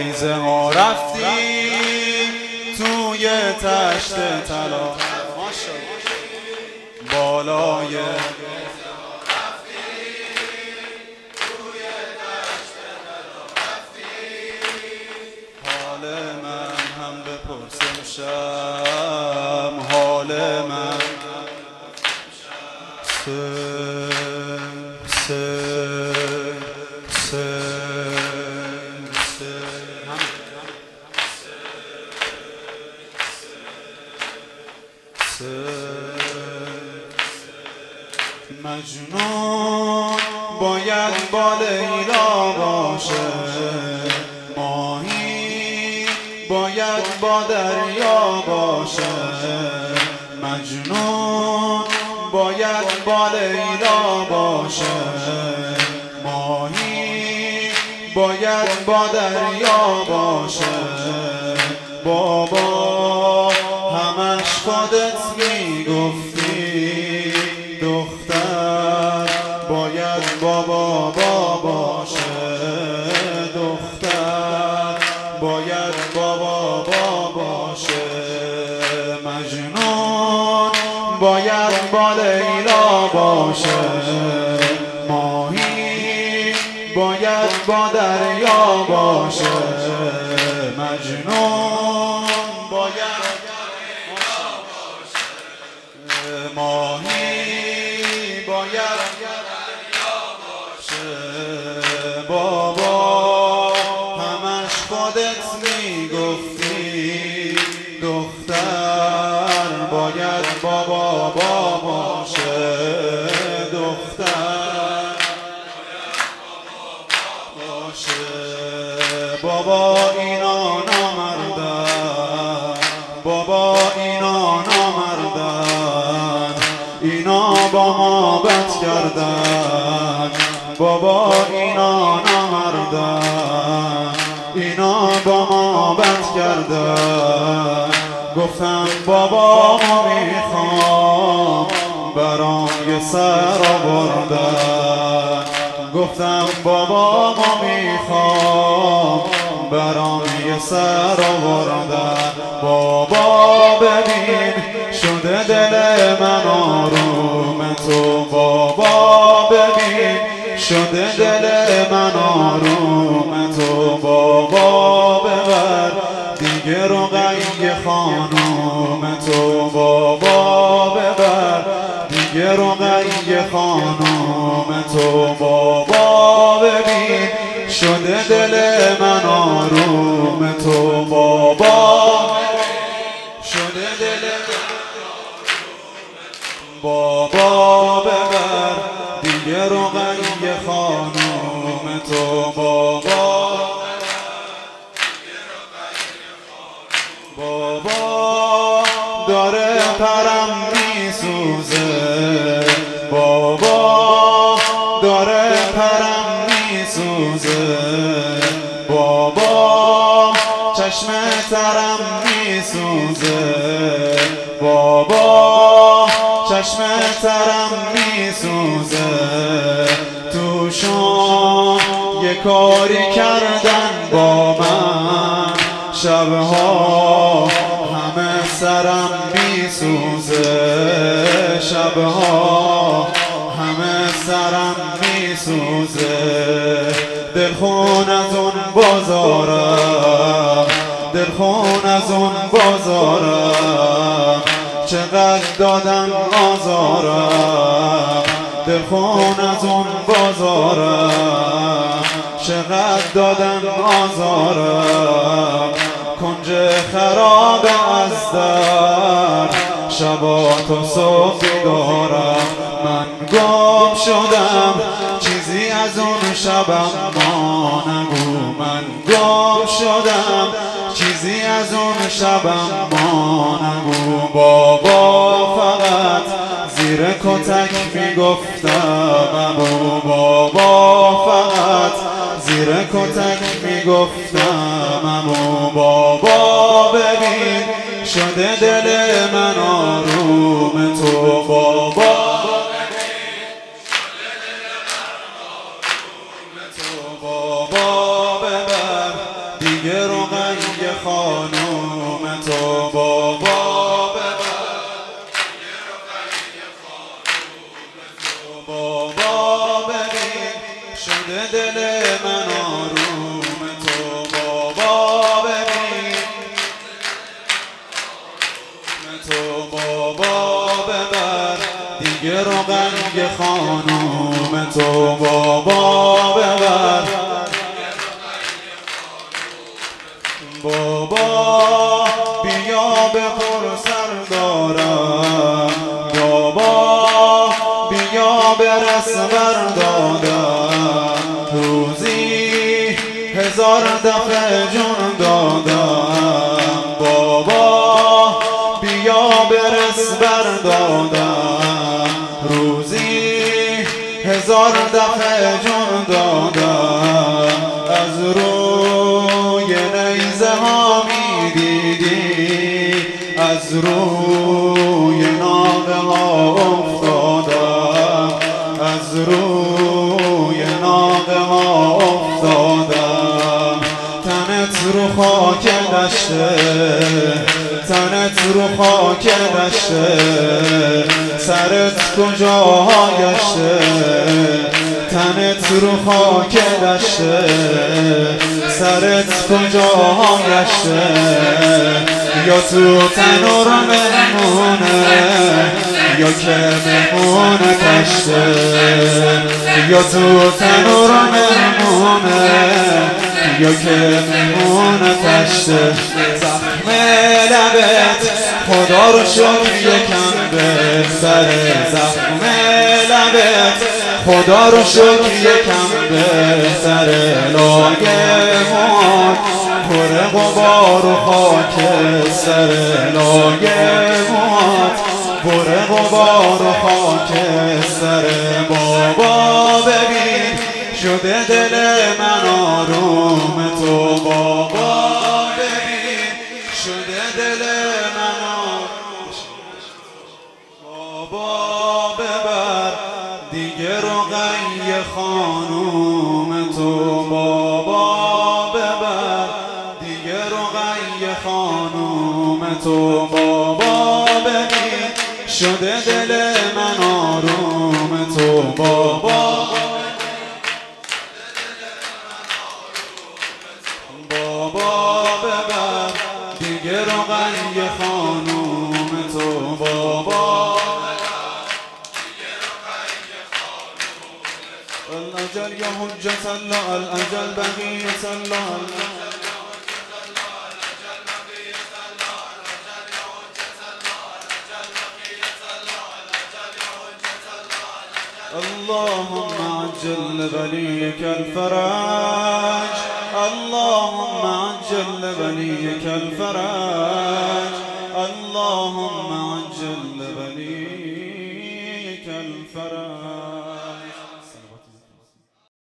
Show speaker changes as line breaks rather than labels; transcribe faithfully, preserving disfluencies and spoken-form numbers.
نیزه ها رفتی توی تشت طلا بالای حال من هم بپرسم شم حال من سه سه سه مجنون باید با لیلا باشه، ماهی باید با دریا باشه. مجنون باید با لیلا باشه، ماهی باید با دریا باشه. بابا همش خودت میگفتی دختر باید با بابا باشه، دختر باید با بابا باشه. مجنون باید با لیلا باشه، ماهی باید با دریا باشه. مجنون باید ماهی باید بابا همش خودت میگفتی دختر باید با بابا باشه، دختر باشه. بابا اینا نامردن، بابا اینا نامردن، اینا با ما بد کردن. بابا اینا نامردن، اینا با ما بد کردن. گفتم بابا ما میخوام برام یه سر آوردن. گفتم بابا ما میخوام برام یه سر آوردن. بابا ببین شده دل من آروم تو، بابا ببین شده دل من آروم تو. بابا ببر دیگه رقیه خانوم تو، بابا ببر دیگه رقیه خانوم تو. بابا ببین شده دل من آروم تو، بابا شده دل بابا ببر دیگه رقیه خانوم تو. بابا بابا داره پرم میسوزه، بابا داره پرم میسوزه. بابا چشم ترم میسوزه، بابا چشم ترم میسوزه. توشون یه کاری کردن با من، شبها همه سرم میسوزه، شبها همه سرم میسوزه. دلخون از اون بازارم، دلخون از اون بازارم، چقدر دادم آزارم. دلخون از اون بازارم، چقدر دادم آزارم. کنج خراب از در شبا تا صبح بیدارم. من گم شدم چیزی از اون شبم ما نگو. من گم شدم چیزی از اون شبم ما نگو. بابا فقط زیر کتک میگفتم امو، بابا فقط زیر کتک میگفتم امو. بابا ببین شده دل من آروم تو، بابا بابا ببر دیگه بابا ببین شده دل من آروم تو بابا ببین تو بابا ببر دیگه روغنگ خانوم تو بابا ببر بابا بیا به پرسر دارم بابا بیا برس بردادم روزی هزار دفعه جون دادم بابا بیا برس بردادم روزی هزار دفعه جون دادم از روی نیزه ها می دیدی از روی ناقه ها افتادم از روی ناقه ها افتادم تنت رو خاک دشته تنت رو خاک دشته سرت کجا گشته تنت رو خاک دشته سرت کجا گشته یا تو تنور مهمونه یا که مهمونه تشته یا تو تنور مهمونه یا که مهمونه تشته زخم لبت خدا رو شکر یکم بهتر زخم لبت خدا رو شکر یکم بهتر لاگه‌مون پر غبار و خاک سر لاگه‌مون پر غبار و خاک سر بابا ببین شده دل من آروم تو بابا ببین شده دل من آروم بابا ببر دیگه روغنگ خانوم تو بابا ببر دیگه روغنگ خانوم تو بابا ببین شده دل من آروم تو بابا بابا ببر دیگه روغنگ خانوم تو بابا الأجل يا حجة الله الأجل بقية الله اللهم عجل لوليك الفرج اللهم عجل لوليك الفرج